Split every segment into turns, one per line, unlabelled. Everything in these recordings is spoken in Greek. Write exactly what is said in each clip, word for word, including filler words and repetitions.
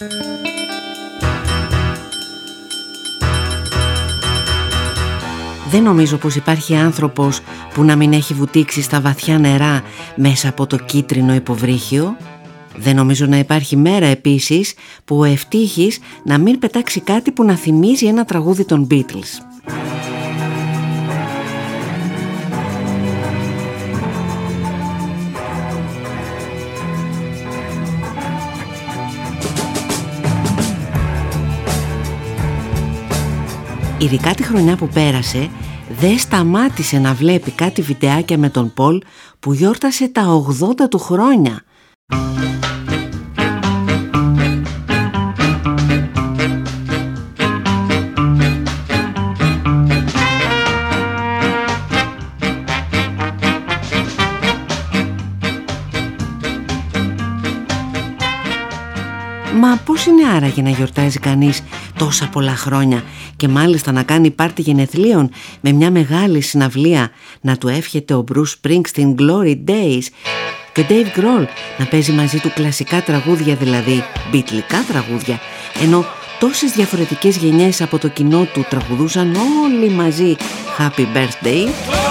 Δεν νομίζω πως υπάρχει άνθρωπος που να μην έχει βουτήξει στα βαθιά νερά μέσα από το κίτρινο υποβρύχιο. Δεν νομίζω να υπάρχει μέρα επίσης που ο Ευτύχης να μην πετάξει κάτι που να θυμίζει ένα τραγούδι των Beatles. Ειδικά τη χρονιά που πέρασε, δεν σταμάτησε να βλέπει κάτι βιντεάκια με τον Πολ που γιόρτασε τα ογδόντα του χρόνια. Μα πώς είναι άραγε να γιορτάζει κανείς τόσα πολλά χρόνια και μάλιστα να κάνει πάρτι γενεθλίων με μια μεγάλη συναυλία, να του εύχεται ο Bruce Springsteen Glory Days και ο Dave Grohl να παίζει μαζί του κλασικά τραγούδια, δηλαδή μπιτλικά τραγούδια, ενώ τόσες διαφορετικές γενιές από το κοινό του τραγουδούσαν όλοι μαζί Happy Birthday.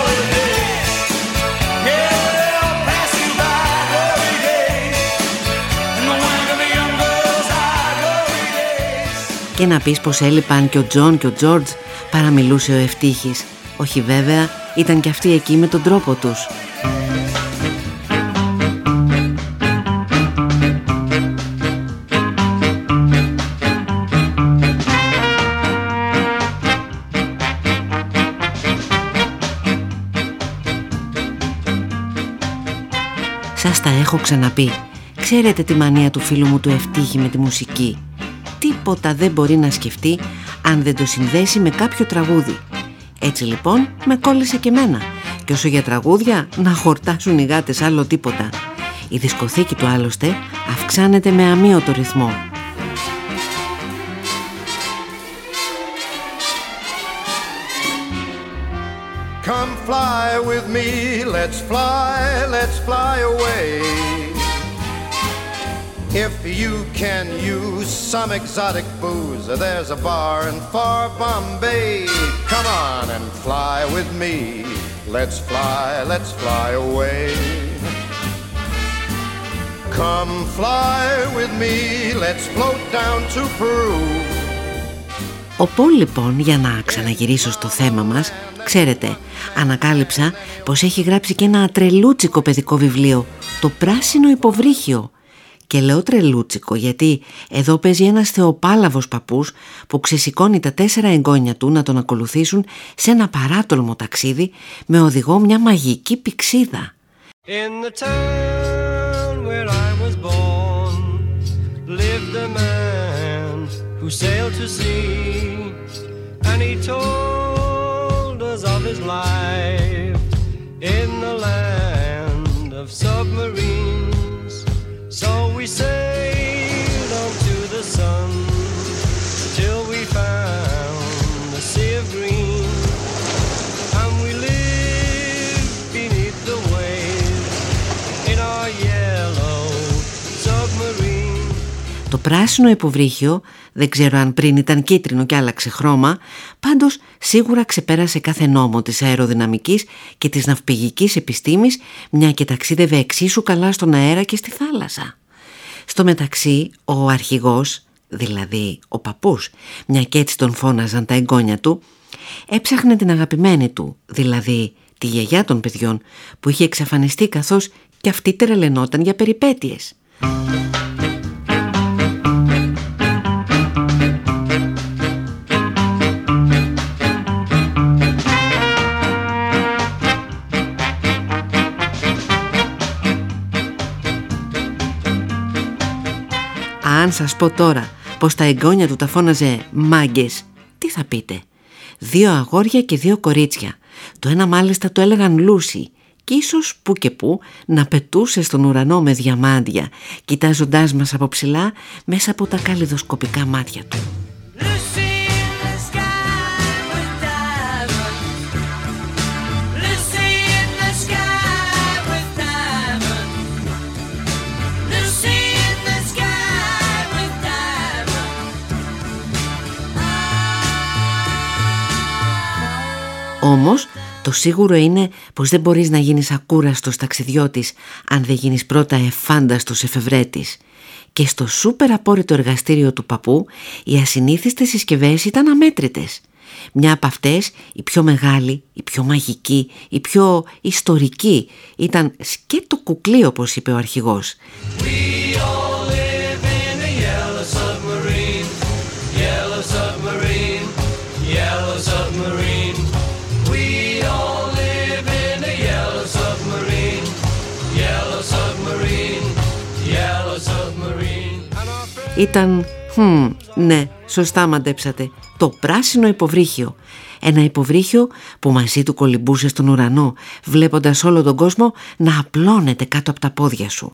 Και να πεις πως έλειπαν και ο Τζον και ο Τζόρτζ, παραμιλούσε ο Ευτύχης. Όχι βέβαια, ήταν και αυτοί εκεί με τον τρόπο τους. Σας τα έχω ξαναπεί. Ξέρετε τη μανία του φίλου μου του Ευτύχη με τη μουσική. Τίποτα δεν μπορεί να σκεφτεί αν δεν το συνδέσει με κάποιο τραγούδι. Έτσι λοιπόν με κόλλησε και εμένα. Και όσο για τραγούδια, να χορτάσουν οι γάτες, άλλο τίποτα. Η δισκοθήκη του άλλωστε αυξάνεται με αμύωτο ρυθμό.
Come fly with me, let's fly, let's fly away. If you can use some exotic booze, there's a bar in far Bombay. Come on and fly with me. Let's fly, let's fly away. Come fly with me, let's float down to Peru.
Ο Πολ λοιπόν, για να ξαναγυρίσω στο θέμα μας, ξέρετε, ανακάλυψα πως έχει γράψει και ένα τρελούτσικο παιδικό βιβλίο, το Πράσινο Υποβρύχιο. Και λέω τρελούτσικο γιατί εδώ παίζει ένας θεοπάλαβος παππούς που ξεσηκώνει τα τέσσερα εγγόνια του να τον ακολουθήσουν σε ένα παράτολμο ταξίδι με οδηγό μια μαγική πηξίδα.
In the town where I was born lived a man who sailed to sea and he told us of his life in the land of submarines. So we sailed on to the sun till we found the sea of green, and we lived beneath the waves in our yellow submarine.
Το πράσινο υποβρύχιο, δεν ξέρω αν πριν ήταν κίτρινο και άλλαξε χρώμα, πάντως σίγουρα ξεπέρασε κάθε νόμο της αεροδυναμικής και της ναυπηγικής επιστήμης, μια και ταξίδευε εξίσου καλά στον αέρα και στη θάλασσα. Στο μεταξύ, ο αρχηγός, δηλαδή ο παππούς, μια και έτσι τον φώναζαν τα εγγόνια του, έψαχνε την αγαπημένη του, δηλαδή τη γιαγιά των παιδιών, που είχε εξαφανιστεί καθώς και αυτή τρελαινόταν για περιπέτειες. Αν σας πω τώρα πως τα εγγόνια του τα φώναζε μάγκες, τι θα πείτε? Δύο αγόρια και δύο κορίτσια. Το ένα μάλιστα το έλεγαν Λούσι και ίσως που και που να πετούσε στον ουρανό με διαμάντια, κοιτάζοντάς μας από ψηλά μέσα από τα καλλιδοσκοπικά μάτια του. Όμως το σίγουρο είναι πως δεν μπορείς να γίνεις ακούραστος ταξιδιώτης αν δεν γίνεις πρώτα εφάνταστος εφευρέτης. Και στο σούπερ απόρριτο εργαστήριο του παππού οι ασυνήθιστες συσκευές ήταν αμέτρητες. Μια από αυτές, η πιο μεγάλη, η πιο μαγική, η πιο ιστορική, ήταν σκέτο κουκλί, όπως είπε ο αρχηγός. Ήταν, hm, ναι, σωστά μαντέψατε, το πράσινο υποβρύχιο. Ένα υποβρύχιο που μαζί του κολυμπούσε στον ουρανό, βλέποντας όλο τον κόσμο να απλώνεται κάτω από τα πόδια σου.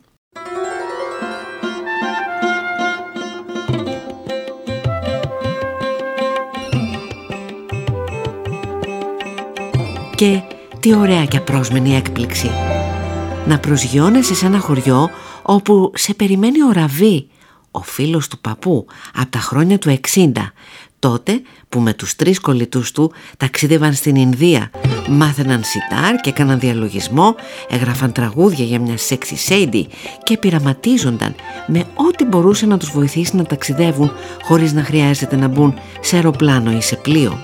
Και τι ωραία και απρόσμενη έκπληξη. Να προσγειώνεσαι σε ένα χωριό όπου σε περιμένει ο Ραβί, ο φίλος του παππού, από τα χρόνια του εξήντα, τότε που με τους τρεις κολλητούς του ταξίδευαν στην Ινδία, μάθαιναν σιτάρ και έκαναν διαλογισμό, έγραφαν τραγούδια για μια σεξι σέιντι και πειραματίζονταν με ό,τι μπορούσε να τους βοηθήσει να ταξιδεύουν χωρίς να χρειάζεται να μπουν σε αεροπλάνο ή σε πλοίο.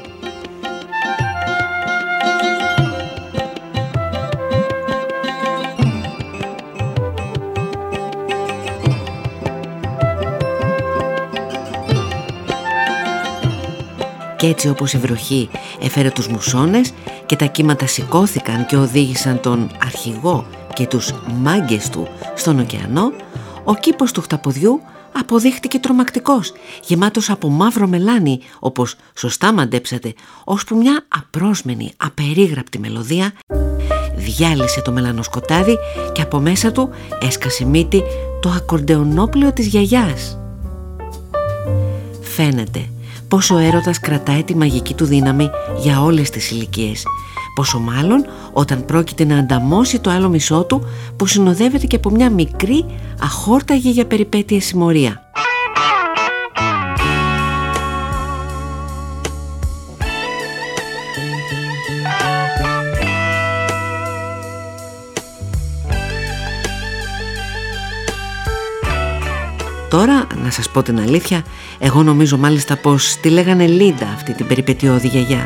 Κι έτσι όπως η βροχή έφερε τους μουσώνες και τα κύματα σηκώθηκαν και οδήγησαν τον αρχηγό και τους μάγκες του στον ωκεανό, ο κήπος του χταποδιού αποδείχτηκε τρομακτικός, γεμάτος από μαύρο μελάνι, όπως σωστά μαντέψατε, ώσπου μια απρόσμενη, απερίγραπτη μελωδία διάλυσε το μελανοσκοτάδι και από μέσα του έσκασε μύτη το ακορντεονόπλαιο της γιαγιάς. Φαίνεται πως ο έρωτας κρατάει τη μαγική του δύναμη για όλες τις ηλικίες, πόσο μάλλον όταν πρόκειται να ανταμώσει το άλλο μισό του που συνοδεύεται και από μια μικρή αχόρταγη για περιπέτειες συμμορία. Τώρα, να σας πω την αλήθεια, εγώ νομίζω μάλιστα πως τη λέγανε Λίντα αυτή την περιπετειώδη γιαγιά.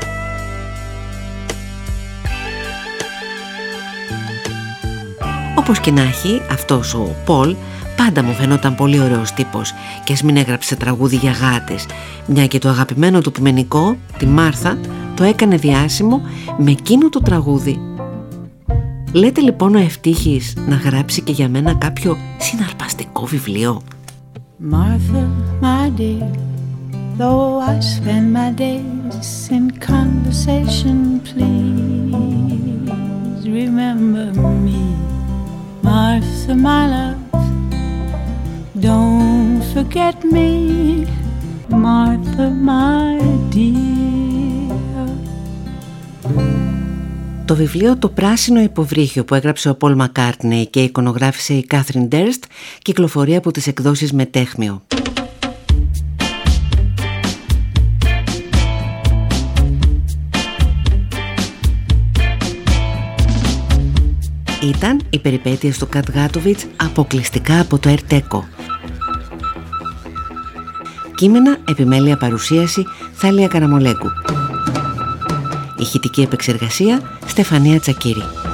Όπως και να έχει, αυτός ο Πολ πάντα μου φαινόταν πολύ ωραίος τύπος και ας μην έγραψε τραγούδι για γάτες, μια και το αγαπημένο του ποιμενικό, τη Μάρθα, το έκανε διάσημο με εκείνο το τραγούδι. Λέτε λοιπόν ο ευτύχης να γράψει και για μένα κάποιο συναρπαστικό βιβλίο?
Martha, my dear, though I spend my days in conversation, please remember me. Martha, my love, don't forget me. Martha, my dear.
Το βιβλίο «Το πράσινο υποβρύχιο» που έγραψε ο Πολ Μακκάρτνεϊ και εικονογράφησε η Κάθριν Ντέρστ κυκλοφορεί από τις εκδόσεις Μετέχμιο. Ήταν οι περιπέτειες του Κατ Γάτοβιτς αποκλειστικά από το Ερτέκο. Κείμενα, επιμέλεια, παρουσίαση Θάλια Καραμολέγκου. Ηχητική επεξεργασία Στεφανία Τσακίρη.